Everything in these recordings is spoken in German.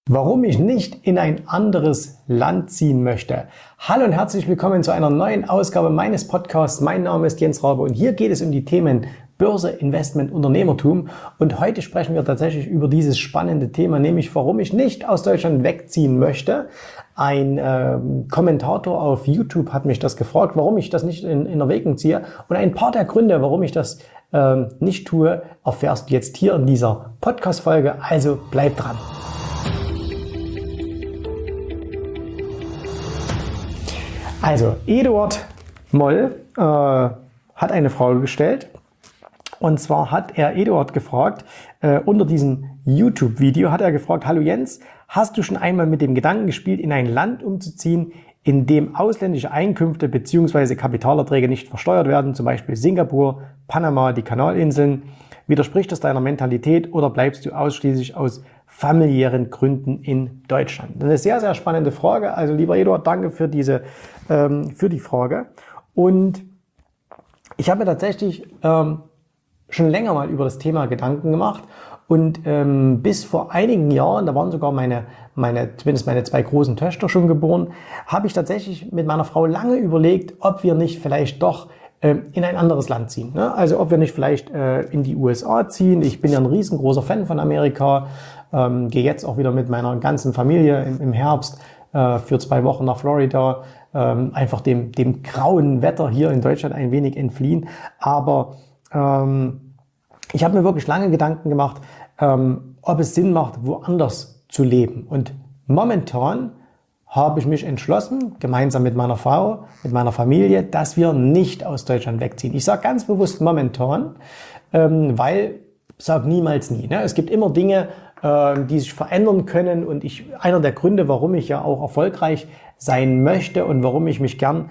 Warum ich nicht in ein anderes Land ziehen möchte. Hallo und herzlich willkommen zu einer neuen Ausgabe meines Podcasts. Mein Name ist Jens Rabe und hier geht es um die Themen Börse, Investment, Unternehmertum. Und heute sprechen wir tatsächlich über dieses spannende Thema, nämlich warum ich nicht aus Deutschland wegziehen möchte. Ein Kommentator auf YouTube hat mich das gefragt, warum ich das nicht in Erwägung ziehe. Und ein paar der Gründe, warum ich das nicht tue, erfährst du jetzt hier in dieser Podcast-Folge. Also bleib dran. Also, Eduard Moll hat eine Frage gestellt. Und zwar hat er Eduard gefragt, unter diesem YouTube-Video hat er gefragt: Hallo Jens, hast du schon einmal mit dem Gedanken gespielt, in ein Land umzuziehen, in dem ausländische Einkünfte bzw. Kapitalerträge nicht versteuert werden, zum Beispiel Singapur, Panama, die Kanalinseln? Widerspricht das deiner Mentalität oder bleibst du ausschließlich aus familiären Gründen in Deutschland? Eine sehr, sehr spannende Frage. Also lieber Eduard, danke für die Frage. Und ich habe mir tatsächlich schon länger mal über das Thema Gedanken gemacht. Und bis vor einigen Jahren, da waren sogar zumindest meine zwei großen Töchter schon geboren, habe ich tatsächlich mit meiner Frau lange überlegt, ob wir nicht vielleicht doch in ein anderes Land ziehen. Ne? Also ob wir nicht vielleicht in die USA ziehen. Ich bin ja ein riesengroßer Fan von Amerika. Gehe jetzt auch wieder mit meiner ganzen Familie im Herbst für 2 Wochen nach Florida. Einfach dem grauen Wetter hier in Deutschland ein wenig entfliehen. Aber ich habe mir wirklich lange Gedanken gemacht, ob es Sinn macht, woanders zu leben. Und momentan habe ich mich entschlossen, gemeinsam mit meiner Frau, mit meiner Familie, dass wir nicht aus Deutschland wegziehen. Ich sage ganz bewusst momentan, weil ich sage niemals nie. Ne? Es gibt immer Dinge, die sich verändern können, und einer der Gründe, warum ich ja auch erfolgreich sein möchte und warum ich mich gern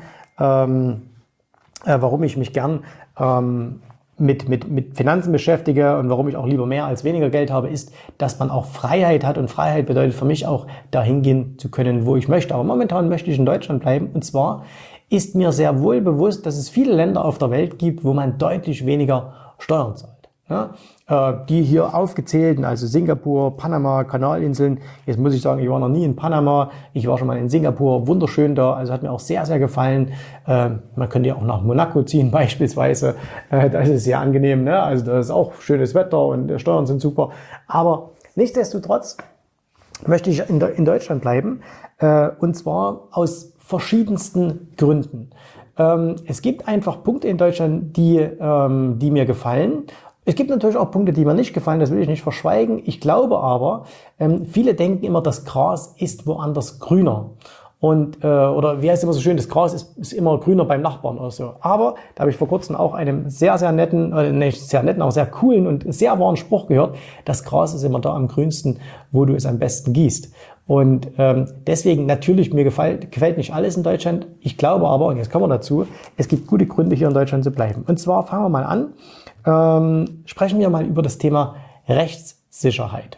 mit Finanzen beschäftige und warum ich auch lieber mehr als weniger Geld habe, ist, dass man auch Freiheit hat, und Freiheit bedeutet für mich auch, dahin gehen zu können, wo ich möchte. Aber momentan möchte ich in Deutschland bleiben, und zwar ist mir sehr wohl bewusst, dass es viele Länder auf der Welt gibt, wo man deutlich weniger Steuern zahlt. Ja, die hier aufgezählten, also Singapur, Panama, Kanalinseln. Jetzt muss ich sagen, ich war noch nie in Panama, ich war schon mal in Singapur, wunderschön da, also hat mir auch sehr, sehr gefallen. Man könnte ja auch nach Monaco ziehen beispielsweise, das ist sehr angenehm, ne? Also da ist auch schönes Wetter und die Steuern sind super. Aber nichtsdestotrotz möchte ich in Deutschland bleiben, und zwar aus verschiedensten Gründen. Es gibt einfach Punkte in Deutschland, die mir gefallen. Es gibt natürlich auch Punkte, die mir nicht gefallen, das will ich nicht verschweigen. Ich glaube aber, viele denken immer, das Gras ist woanders grüner. Oder wie heißt es immer so schön, das Gras ist immer grüner beim Nachbarn oder so. Aber da habe ich vor kurzem auch einem sehr, sehr netten, nicht sehr netten, auch sehr coolen und sehr wahren Spruch gehört: Das Gras ist immer da am grünsten, wo du es am besten gießt. Und deswegen, natürlich, mir gefällt nicht alles in Deutschland. Ich glaube aber, und jetzt kommen wir dazu, es gibt gute Gründe, hier in Deutschland zu bleiben. Und zwar fangen wir mal an. Sprechen wir mal über das Thema Rechtssicherheit.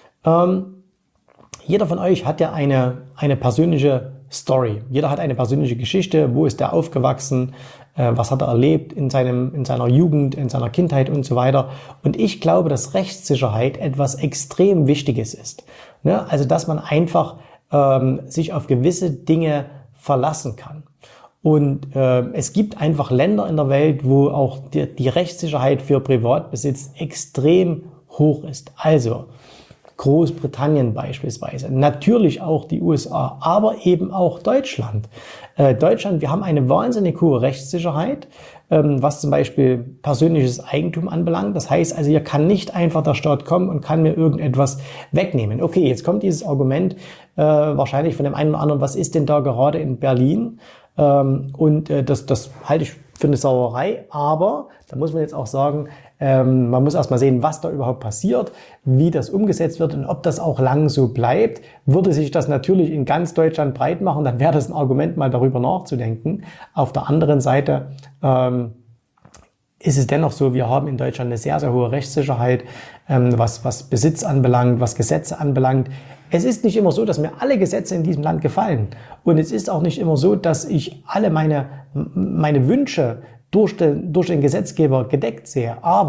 Jeder von euch hat ja eine persönliche Story. Jeder hat eine persönliche Geschichte. Wo ist er aufgewachsen? Was hat er erlebt in seiner Jugend, in seiner Kindheit und so weiter. Und ich glaube, dass Rechtssicherheit etwas extrem Wichtiges ist. Ne? Also, dass man einfach sich auf gewisse Dinge verlassen kann. Und es gibt einfach Länder in der Welt, wo auch die Rechtssicherheit für Privatbesitz extrem hoch ist. Also Großbritannien beispielsweise, natürlich auch die USA, aber eben auch Deutschland. Wir haben eine wahnsinnig hohe Rechtssicherheit, was zum Beispiel persönliches Eigentum anbelangt. Das heißt also, hier kann nicht einfach der Staat kommen und kann mir irgendetwas wegnehmen. Okay, jetzt kommt dieses Argument wahrscheinlich von dem einen oder anderen: Was ist denn da gerade in Berlin? Das halte ich für eine Sauerei, aber da muss man jetzt auch sagen, man muss erstmal sehen, was da überhaupt passiert, wie das umgesetzt wird und ob das auch lang so bleibt. Würde sich das natürlich in ganz Deutschland breit machen, dann wäre das ein Argument, mal darüber nachzudenken. Auf der anderen Seite ist es dennoch so, wir haben in Deutschland eine sehr, sehr hohe Rechtssicherheit, was Besitz anbelangt, was Gesetze anbelangt. Es ist nicht immer so, dass mir alle Gesetze in diesem Land gefallen. Und es ist auch nicht immer so, dass ich alle meine Wünsche durch den Gesetzgeber gedeckt sehe. Aber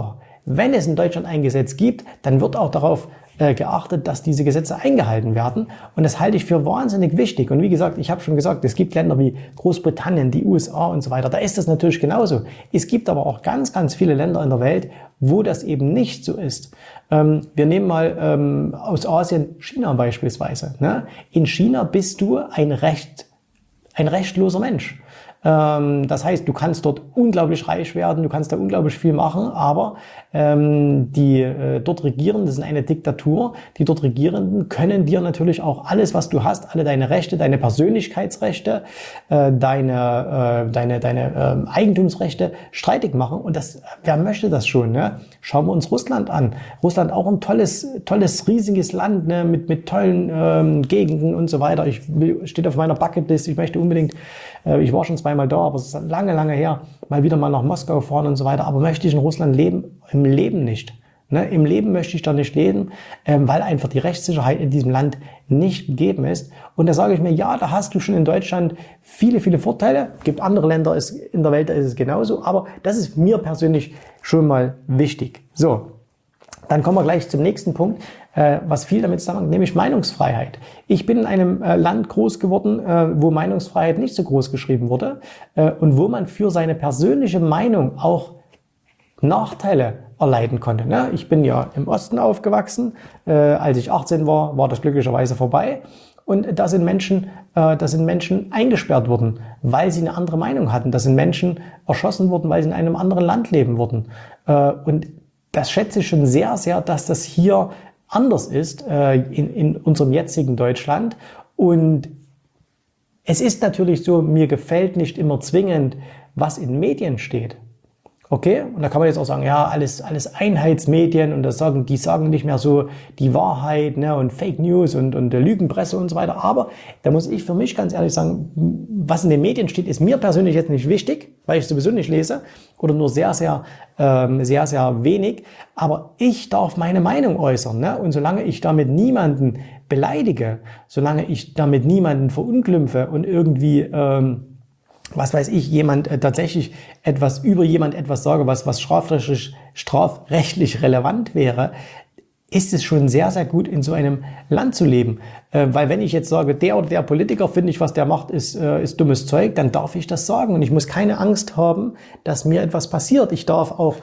wenn es in Deutschland ein Gesetz gibt, dann wird auch darauf geachtet, dass diese Gesetze eingehalten werden. Und das halte ich für wahnsinnig wichtig. Und wie gesagt, ich habe schon gesagt, es gibt Länder wie Großbritannien, die USA und so weiter. Da ist das natürlich genauso. Es gibt aber auch ganz, ganz viele Länder in der Welt, wo das eben nicht so ist. Wir nehmen mal aus Asien China beispielsweise. Ne? In China bist du ein rechtloser Mensch. Das heißt, du kannst dort unglaublich reich werden, du kannst da unglaublich viel machen, aber die dort Regierenden, das ist eine Diktatur, die dort Regierenden können dir natürlich auch alles, was du hast, alle deine Rechte, deine Persönlichkeitsrechte, deine Eigentumsrechte streitig machen. Und das, wer möchte das schon? Ne? Schauen wir uns Russland an. Russland auch ein tolles, riesiges Land, ne? mit tollen Gegenden und so weiter. Steht auf meiner Bucketlist, ich möchte unbedingt, ich war schon zweimal da, aber es ist lange, lange her, mal wieder mal nach Moskau fahren und so weiter. Aber möchte ich in Russland leben? Im Leben nicht. Ne? Im Leben möchte ich da nicht leben, weil einfach die Rechtssicherheit in diesem Land nicht gegeben ist. Und da sage ich mir, ja, da hast du schon in Deutschland viele, viele Vorteile. Gibt andere Länder in der Welt, da ist es genauso. Aber das ist mir persönlich schon mal wichtig. So. Dann kommen wir gleich zum nächsten Punkt, was viel damit zusammenhängt, nämlich Meinungsfreiheit. Ich bin in einem Land groß geworden, wo Meinungsfreiheit nicht so groß geschrieben wurde und wo man für seine persönliche Meinung auch Nachteile erleiden konnte. Ne? Ich bin ja im Osten aufgewachsen. Als ich 18 war, war das glücklicherweise vorbei. Und da sind Menschen eingesperrt worden, weil sie eine andere Meinung hatten. Da sind Menschen erschossen worden, weil sie in einem anderen Land leben würden. Und das schätze ich schon sehr, sehr, dass das hier anders ist in unserem jetzigen Deutschland. Und es ist natürlich so, mir gefällt nicht immer zwingend, was in Medien steht. Okay, und da kann man jetzt auch sagen, ja, alles Einheitsmedien und die sagen nicht mehr so die Wahrheit, ne, und Fake News und Lügenpresse und so weiter. Aber da muss ich für mich ganz ehrlich sagen, was in den Medien steht, ist mir persönlich jetzt nicht wichtig, weil ich sowieso nicht lese oder nur sehr, sehr wenig. Aber ich darf meine Meinung äußern, ne? Und solange ich damit niemanden beleidige, solange ich damit niemanden verunglimpfe und irgendwie was weiß ich, tatsächlich über jemand etwas sage, was strafrechtlich relevant wäre, ist es schon sehr, sehr gut, in so einem Land zu leben. Weil wenn ich jetzt sage, der oder der Politiker, finde ich, was der macht, ist dummes Zeug, dann darf ich das sagen. Und ich muss keine Angst haben, dass mir etwas passiert. Ich darf auch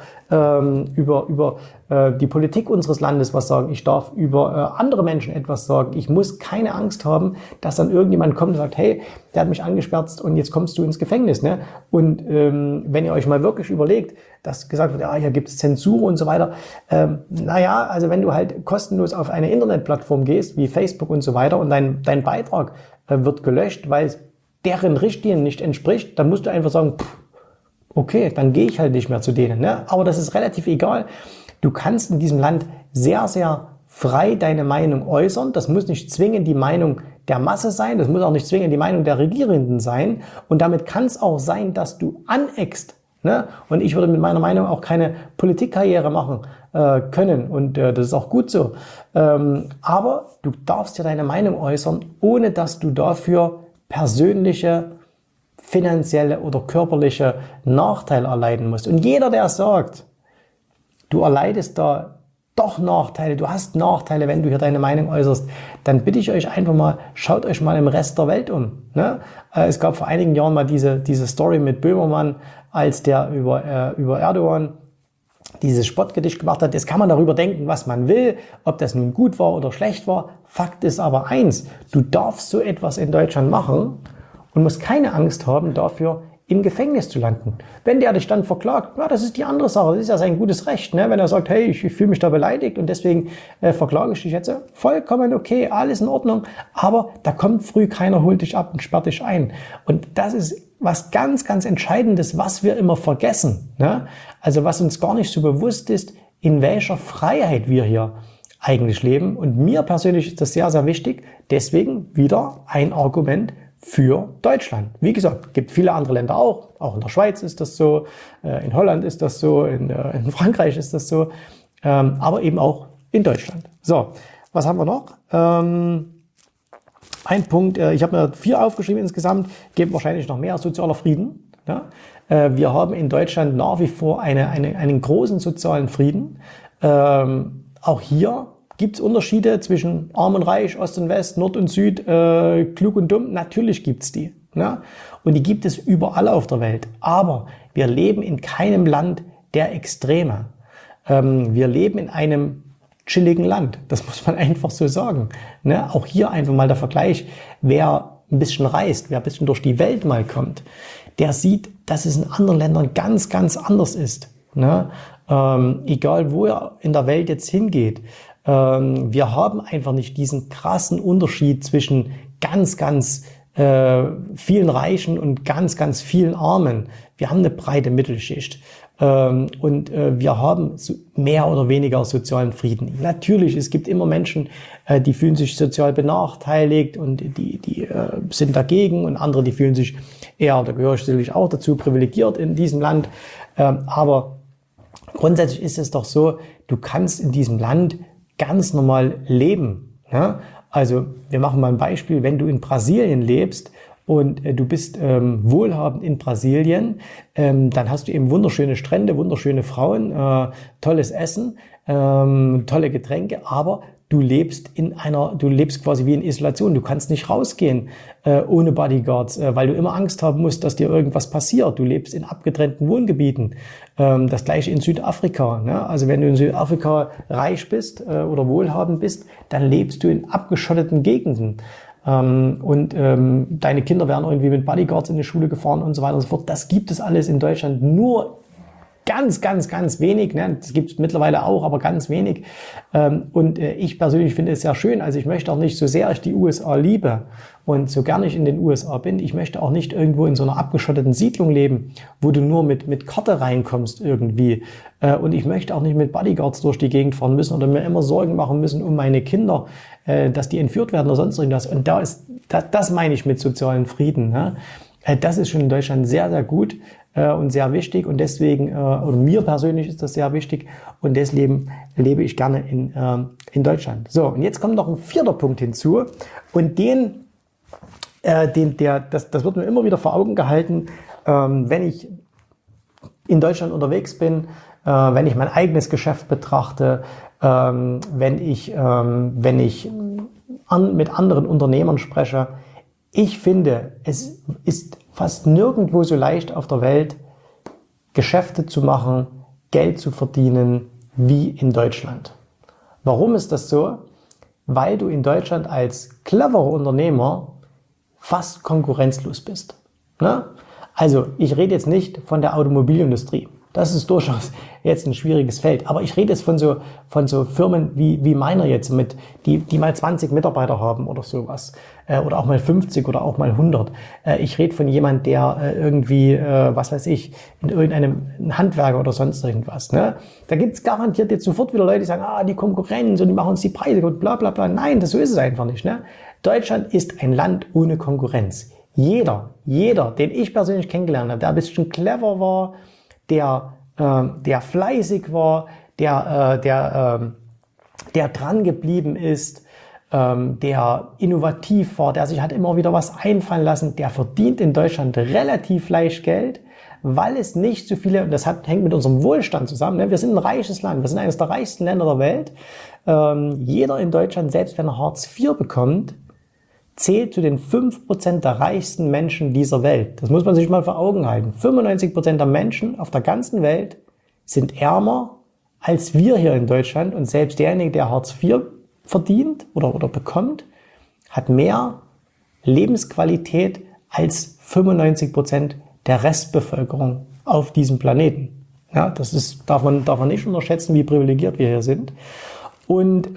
über die Politik unseres Landes was sagen. Ich darf über andere Menschen etwas sagen. Ich muss keine Angst haben, dass dann irgendjemand kommt und sagt, hey, der hat mich angesperrt und jetzt kommst du ins Gefängnis. Ne? Und wenn ihr euch mal wirklich überlegt, dass gesagt wird, ja, hier gibt es Zensur und so weiter. Naja, also wenn du halt kostenlos auf eine Internetplattform gehst, wie Facebook und so weiter, und dein Beitrag wird gelöscht, weil es deren Richtlinien nicht entspricht, dann musst du einfach sagen, okay, dann gehe ich halt nicht mehr zu denen. Ne? Aber das ist relativ egal. Du kannst in diesem Land sehr, sehr frei deine Meinung äußern. Das muss nicht zwingend die Meinung der Masse sein. Das muss auch nicht zwingend die Meinung der Regierenden sein. Und damit kann es auch sein, dass du aneckst. Ne? Und ich würde mit meiner Meinung auch keine Politikkarriere machen können. Und das ist auch gut so. Aber du darfst ja deine Meinung äußern, ohne dass du dafür persönliche, finanzielle oder körperliche Nachteile erleiden musst. Und jeder, der sagt, du erleidest da doch Nachteile, du hast Nachteile, wenn du hier deine Meinung äußerst, dann bitte ich euch einfach mal, schaut euch mal im Rest der Welt um. Ne? Es gab vor einigen Jahren mal diese Story mit Böhmermann, als der über Erdogan dieses Spottgedicht gemacht hat. Jetzt kann man darüber denken, was man will, ob das nun gut war oder schlecht war. Fakt ist aber eins, du darfst so etwas in Deutschland machen und musst keine Angst haben, dafür im Gefängnis zu landen. Wenn der dich dann verklagt, ja, das ist die andere Sache, das ist ja sein gutes Recht. Ne? Wenn er sagt, hey, ich fühle mich da beleidigt und deswegen verklage ich dich jetzt, vollkommen okay, alles in Ordnung, aber da kommt früh keiner, holt dich ab und sperrt dich ein. Und das ist was ganz, ganz Entscheidendes, was wir immer vergessen. Ne? Also was uns gar nicht so bewusst ist, in welcher Freiheit wir hier eigentlich leben. Und mir persönlich ist das sehr, sehr wichtig. Deswegen wieder ein Argument für Deutschland. Wie gesagt, gibt viele andere Länder auch in der Schweiz ist das so, in Holland ist das so, in Frankreich ist das so, aber eben auch in Deutschland. So, was haben wir noch? Ein Punkt, ich habe mir 4 aufgeschrieben insgesamt, gibt wahrscheinlich noch mehr, sozialer Frieden. Ja? Wir haben in Deutschland nach wie vor einen großen sozialen Frieden. Auch hier gibt es Unterschiede zwischen Arm und Reich, Ost und West, Nord und Süd, klug und dumm. Natürlich gibt's die. Ne? Und die gibt es überall auf der Welt. Aber wir leben in keinem Land der Extreme. Wir leben in einem chilligen Land. Das muss man einfach so sagen. Ne? Auch hier einfach mal der Vergleich. Wer ein bisschen reist, wer ein bisschen durch die Welt mal kommt, der sieht, dass es in anderen Ländern ganz, ganz anders ist. Ne? Egal, wo er in der Welt jetzt hingeht. Wir haben einfach nicht diesen krassen Unterschied zwischen ganz, ganz vielen Reichen und ganz, ganz vielen Armen. Wir haben eine breite Mittelschicht. Und wir haben mehr oder weniger sozialen Frieden. Natürlich, es gibt immer Menschen, die fühlen sich sozial benachteiligt und die sind dagegen, und andere, die fühlen sich eher, da gehöre ich sicherlich auch dazu, privilegiert in diesem Land. Aber grundsätzlich ist es doch so, du kannst in diesem Land ganz normal leben. Ne? Also wir machen mal ein Beispiel, wenn du in Brasilien lebst und du bist wohlhabend in Brasilien, dann hast du eben wunderschöne Strände, wunderschöne Frauen, tolles Essen, tolle Getränke, aber du lebst quasi wie in Isolation. Du kannst nicht rausgehen ohne Bodyguards, weil du immer Angst haben musst, dass dir irgendwas passiert. Du lebst in abgetrennten Wohngebieten. Das gleiche in Südafrika. Ne? Also wenn du in Südafrika reich bist oder wohlhabend bist, dann lebst du in abgeschotteten Gegenden. Deine Kinder werden irgendwie mit Bodyguards in die Schule gefahren und so weiter und so fort. Das gibt es alles in Deutschland nur ganz, ganz, ganz wenig. Ne? Das gibt es mittlerweile auch, aber ganz wenig. Ich persönlich finde es sehr schön. Also ich möchte auch nicht, so sehr ich die USA liebe und so gerne ich in den USA bin, ich möchte auch nicht irgendwo in so einer abgeschotteten Siedlung leben, wo du nur mit Karte reinkommst irgendwie. Und ich möchte auch nicht mit Bodyguards durch die Gegend fahren müssen oder mir immer Sorgen machen müssen um meine Kinder, dass die entführt werden oder sonst irgendwas. Und das meine ich mit sozialen Frieden. Ne? Das ist schon in Deutschland sehr, sehr gut und sehr wichtig, und deswegen, oder mir persönlich ist das sehr wichtig, und deswegen lebe ich gerne in Deutschland. So, und jetzt kommt noch ein vierter Punkt hinzu, und das wird mir immer wieder vor Augen gehalten, wenn ich in Deutschland unterwegs bin, wenn ich mein eigenes Geschäft betrachte, wenn ich mit anderen Unternehmern spreche. Ich finde, es ist fast nirgendwo so leicht auf der Welt, Geschäfte zu machen, Geld zu verdienen, wie in Deutschland. Warum ist das so? Weil du in Deutschland als cleverer Unternehmer fast konkurrenzlos bist. Ne? Also ich rede jetzt nicht von der Automobilindustrie. Das ist durchaus jetzt ein schwieriges Feld. Aber ich rede jetzt von so Firmen wie meiner jetzt, die mal 20 Mitarbeiter haben oder sowas. Oder auch mal 50 oder auch mal 100. Ich rede von jemand, der irgendwie, was weiß ich, in irgendeinem Handwerker oder sonst irgendwas. Ne? Da gibt's garantiert jetzt sofort wieder Leute, die sagen, die Konkurrenz und die machen uns die Preise und bla bla bla. Nein, so ist es einfach nicht. Ne? Deutschland ist ein Land ohne Konkurrenz. Jeder, den ich persönlich kennengelernt habe, der ein bisschen clever war, der fleißig war, der dran geblieben ist, der innovativ war, der sich hat immer wieder was einfallen lassen, der verdient in Deutschland relativ leicht Geld, weil es nicht so viele, und das hängt mit unserem Wohlstand zusammen, ne? Wir sind ein reiches Land, wir sind eines der reichsten Länder der Welt. Jeder in Deutschland, selbst wenn er Hartz IV bekommt, zählt zu den 5% der reichsten Menschen dieser Welt. Das muss man sich mal vor Augen halten. 95% der Menschen auf der ganzen Welt sind ärmer als wir hier in Deutschland, und selbst derjenige, der Hartz IV verdient oder bekommt, hat mehr Lebensqualität als 95% der Restbevölkerung auf diesem Planeten. Ja, darf man nicht unterschätzen, wie privilegiert wir hier sind. Und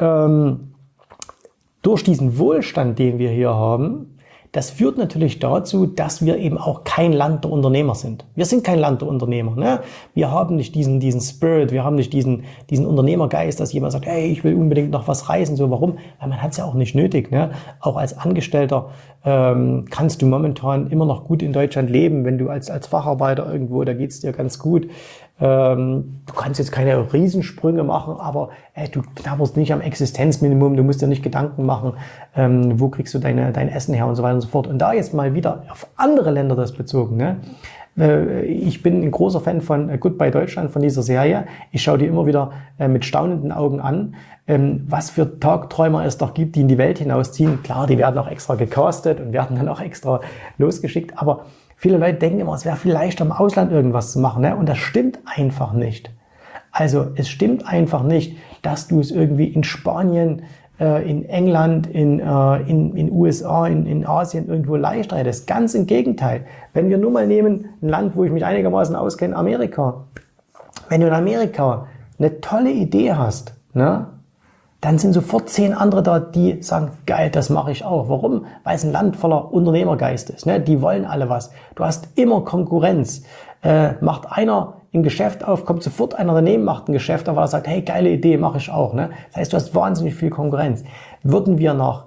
durch diesen Wohlstand, den wir hier haben, das führt natürlich dazu, dass wir eben auch kein Land der Unternehmer sind. Wir sind kein Land der Unternehmer. Ne? Wir haben nicht diesen Spirit, wir haben nicht diesen Unternehmergeist, dass jemand sagt, hey, ich will unbedingt noch was reißen. So, warum? Weil man hat es ja auch nicht nötig. Ne? Auch als Angestellter kannst du momentan immer noch gut in Deutschland leben, wenn du als Facharbeiter irgendwo, da geht's dir ganz gut. Du kannst jetzt keine Riesensprünge machen, aber du knabberst nicht am Existenzminimum, du musst dir nicht Gedanken machen, wo kriegst du dein Essen her und so weiter und so fort. Und da jetzt mal wieder auf andere Länder das bezogen, ne? Ich bin ein großer Fan von Goodbye Deutschland, von dieser Serie. Ich schaue die immer wieder mit staunenden Augen an, was für Tagträumer es doch gibt, die in die Welt hinausziehen. Klar, die werden auch extra gecastet und werden dann auch extra losgeschickt, aber viele Leute denken immer, es wäre viel leichter im Ausland irgendwas zu machen, ne? Und das stimmt einfach nicht. Also es stimmt einfach nicht, dass du es irgendwie in Spanien, in England, in USA, in Asien irgendwo leichter hättest. Ganz im Gegenteil. Wenn wir nur mal nehmen, ein Land, wo ich mich einigermaßen auskenne, Amerika. Wenn du in Amerika eine tolle Idee hast, ne, dann sind sofort 10 andere da, die sagen, geil, das mache ich auch. Warum? Weil es ein Land voller Unternehmergeist ist. Ne? Die wollen alle was. Du hast immer Konkurrenz. Macht einer ein Geschäft auf, kommt sofort einer daneben, macht ein Geschäft auf, weil er sagt, hey, geile Idee, mache ich auch. Ne? Das heißt, du hast wahnsinnig viel Konkurrenz. Würden wir nach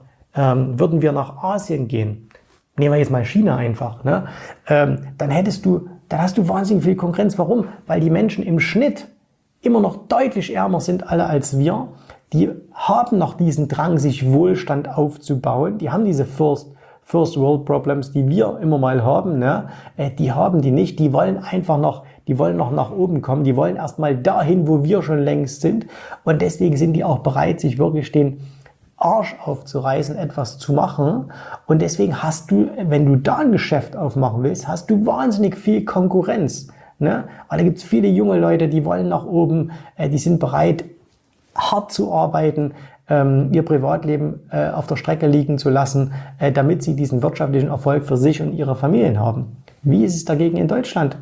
Asien gehen, nehmen wir jetzt mal China einfach, ne? Dann hast du wahnsinnig viel Konkurrenz. Warum? Weil die Menschen im Schnitt immer noch deutlich ärmer sind alle als wir. Die haben noch diesen Drang, sich Wohlstand aufzubauen. Die haben diese First World Problems, die wir immer mal haben, ne? Die haben die nicht. Die wollen noch nach oben kommen. Die wollen erstmal dahin, wo wir schon längst sind. Und deswegen sind die auch bereit, sich wirklich den Arsch aufzureißen, etwas zu machen. Und deswegen hast du, wenn du da ein Geschäft aufmachen willst, hast du wahnsinnig viel Konkurrenz, ne? Aber da gibt es viele junge Leute, die wollen nach oben, die sind bereit, hart zu arbeiten, ihr Privatleben auf der Strecke liegen zu lassen, damit sie diesen wirtschaftlichen Erfolg für sich und ihre Familien haben. Wie ist es dagegen in Deutschland?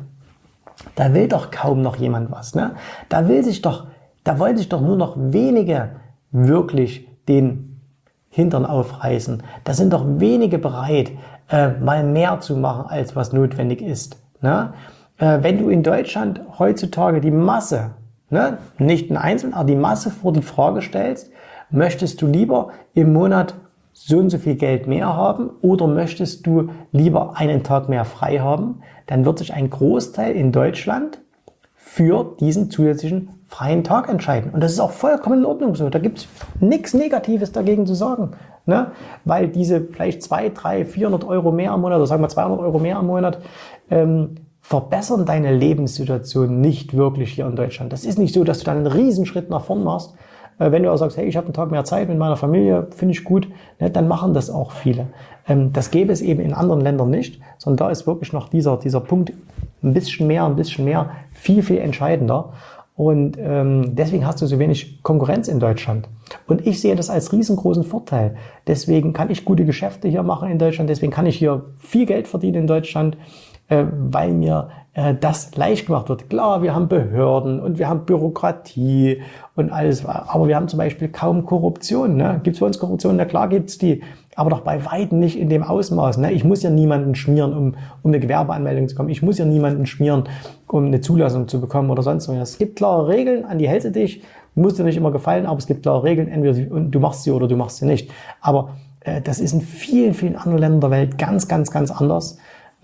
Da will doch kaum noch jemand was, ne? Da wollen sich doch nur noch wenige wirklich den Hintern aufreißen. Da sind doch wenige bereit, mal mehr zu machen, als was notwendig ist, ne? Wenn du in Deutschland heutzutage die Masse, ne, nicht ein Einzelnen, aber die Masse vor die Frage stellst, möchtest du lieber im Monat so und so viel Geld mehr haben oder möchtest du lieber einen Tag mehr frei haben, dann wird sich ein Großteil in Deutschland für diesen zusätzlichen freien Tag entscheiden. Und das ist auch vollkommen in Ordnung so. Da gibt es nichts Negatives dagegen zu sagen, ne? Weil diese vielleicht 200, 300, 400 Euro mehr am Monat oder sagen wir 200 Euro mehr am Monat verbessern deine Lebenssituation nicht wirklich hier in Deutschland. Das ist nicht so, dass du dann einen Riesenschritt nach vorn machst. Wenn du auch sagst, hey, ich habe einen Tag mehr Zeit mit meiner Familie, finde ich gut, ne, dann machen das auch viele. Das gäbe es eben in anderen Ländern nicht, sondern da ist wirklich noch dieser Punkt ein bisschen mehr, viel, viel entscheidender. Und deswegen hast du so wenig Konkurrenz in Deutschland. Und ich sehe das als riesengroßen Vorteil. Deswegen kann ich gute Geschäfte hier machen in Deutschland, deswegen kann ich hier viel Geld verdienen in Deutschland, weil mir das leicht gemacht wird. Klar, wir haben Behörden und wir haben Bürokratie und alles, aber wir haben zum Beispiel kaum Korruption. Ne? Gibt es bei uns Korruption? Na klar gibt's die, aber doch bei weitem nicht in dem Ausmaß. Ne? Ich muss ja niemanden schmieren, um eine Gewerbeanmeldung zu bekommen. Ich muss ja niemanden schmieren, um eine Zulassung zu bekommen oder sonst was. Es gibt klare Regeln, an die hältst du dich, muss dir nicht immer gefallen, aber es gibt klare Regeln, entweder du machst sie oder du machst sie nicht. Aber das ist in vielen, vielen anderen Ländern der Welt ganz, ganz, ganz anders.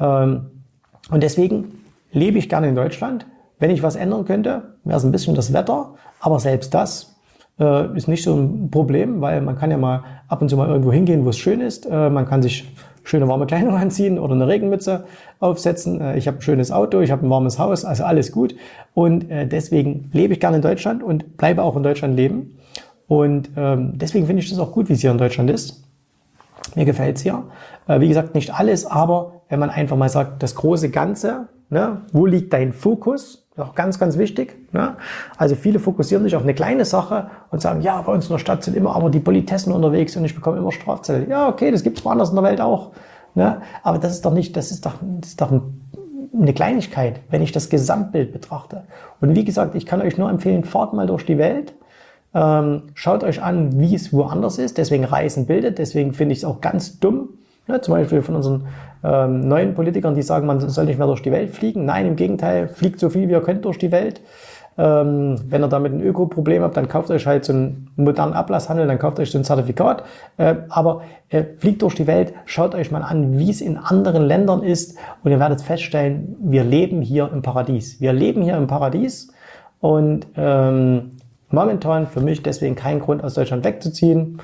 Und deswegen lebe ich gerne in Deutschland. Wenn ich was ändern könnte, wäre es ein bisschen das Wetter. Aber selbst das ist nicht so ein Problem, weil man kann ja mal ab und zu mal irgendwo hingehen, wo es schön ist. Man kann sich schöne warme Kleidung anziehen oder eine Regenmütze aufsetzen. Ich habe ein schönes Auto, ich habe ein warmes Haus, also alles gut. Und deswegen lebe ich gerne in Deutschland und bleibe auch in Deutschland leben. Und deswegen finde ich das auch gut, wie es hier in Deutschland ist. Mir gefällt's hier. Wie gesagt, nicht alles, aber wenn man einfach mal sagt, das große Ganze, ne, wo liegt dein Fokus? Das ist auch ganz, ganz wichtig. Ne? Also viele fokussieren sich auf eine kleine Sache und sagen, ja, bei uns in der Stadt sind immer aber die Politessen unterwegs und ich bekomme immer Strafzettel. Ja, okay, das gibt's woanders in der Welt auch. Ne? Aber das ist doch eine Kleinigkeit, wenn ich das Gesamtbild betrachte. Und wie gesagt, ich kann euch nur empfehlen, fahrt mal durch die Welt. Schaut euch an, wie es woanders ist. Deswegen Reisen bildet. Deswegen finde ich es auch ganz dumm. Ne? Zum Beispiel von unseren neuen Politikern, die sagen, man soll nicht mehr durch die Welt fliegen. Nein, im Gegenteil, fliegt so viel, wie ihr könnt durch die Welt. Wenn ihr damit ein Öko-Problem habt, dann kauft euch halt so einen modernen Ablasshandel, dann kauft euch so ein Zertifikat. Aber fliegt durch die Welt, schaut euch mal an, wie es in anderen Ländern ist und ihr werdet feststellen, wir leben hier im Paradies. Wir leben hier im Paradies und momentan für mich deswegen kein Grund, aus Deutschland wegzuziehen.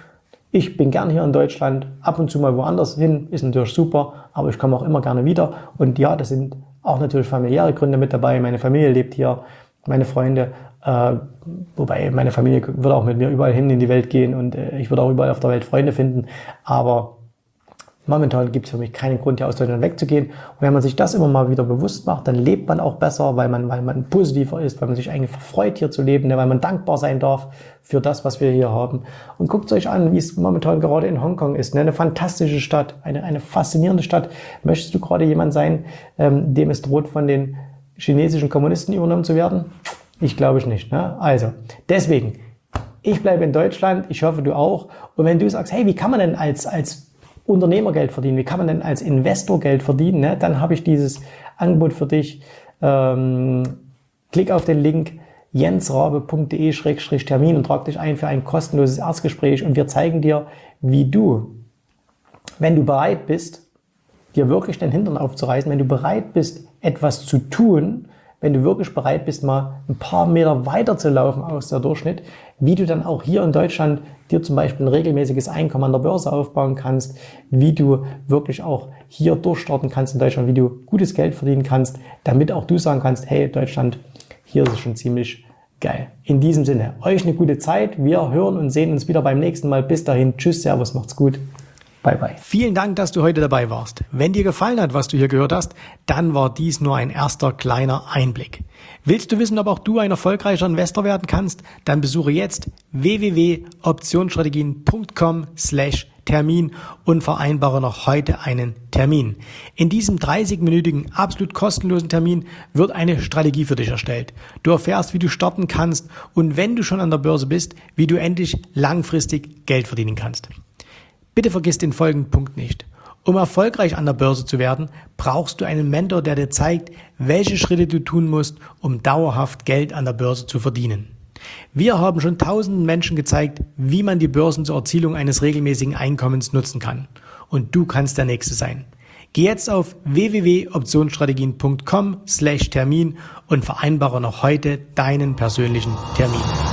Ich bin gern hier in Deutschland, ab und zu mal woanders hin, ist natürlich super, aber ich komme auch immer gerne wieder. Und ja, das sind auch natürlich familiäre Gründe mit dabei. Meine Familie lebt hier, meine Freunde, wobei meine Familie würde auch mit mir überall hin in die Welt gehen und ich würde auch überall auf der Welt Freunde finden. Aber momentan gibt es für mich keinen Grund, hier aus Deutschland wegzugehen. Und wenn man sich das immer mal wieder bewusst macht, dann lebt man auch besser, weil man positiver ist, weil man sich eigentlich freut, hier zu leben, weil man dankbar sein darf für das, was wir hier haben. Und guckt euch an, wie es momentan gerade in Hongkong ist. Eine fantastische Stadt, eine faszinierende Stadt. Möchtest du gerade jemand sein, dem es droht, von den chinesischen Kommunisten übernommen zu werden? Ich glaube nicht. Ne? Also, deswegen, ich bleibe in Deutschland, ich hoffe, du auch. Und wenn du sagst, hey, wie kann man denn als Unternehmer Geld verdienen, wie kann man denn als Investor Geld verdienen, ne? Dann habe ich dieses Angebot für dich. Klick auf den Link jensrabe.de/termin und trag dich ein für ein kostenloses Erstgespräch und wir zeigen dir, wie du, wenn du bereit bist, dir wirklich den Hintern aufzureißen, wenn du bereit bist, etwas zu tun, wenn du wirklich bereit bist, mal ein paar Meter weiter zu laufen aus der Durchschnitt, wie du dann auch hier in Deutschland dir zum Beispiel ein regelmäßiges Einkommen an der Börse aufbauen kannst, wie du wirklich auch hier durchstarten kannst in Deutschland, wie du gutes Geld verdienen kannst, damit auch du sagen kannst, hey Deutschland, hier ist es schon ziemlich geil. In diesem Sinne, euch eine gute Zeit, wir hören und sehen uns wieder beim nächsten Mal. Bis dahin, tschüss, servus, macht's gut. Bye, bye. Vielen Dank, dass du heute dabei warst. Wenn dir gefallen hat, was du hier gehört hast, dann war dies nur ein erster kleiner Einblick. Willst du wissen, ob auch du ein erfolgreicher Investor werden kannst? Dann besuche jetzt www.optionsstrategien.com/Termin und vereinbare noch heute einen Termin. In diesem 30-minütigen, absolut kostenlosen Termin wird eine Strategie für dich erstellt. Du erfährst, wie du starten kannst und wenn du schon an der Börse bist, wie du endlich langfristig Geld verdienen kannst. Bitte vergiss den folgenden Punkt nicht. Um erfolgreich an der Börse zu werden, brauchst du einen Mentor, der dir zeigt, welche Schritte du tun musst, um dauerhaft Geld an der Börse zu verdienen. Wir haben schon tausenden Menschen gezeigt, wie man die Börsen zur Erzielung eines regelmäßigen Einkommens nutzen kann. Und du kannst der Nächste sein. Geh jetzt auf www.optionsstrategien.com/Termin und vereinbare noch heute deinen persönlichen Termin.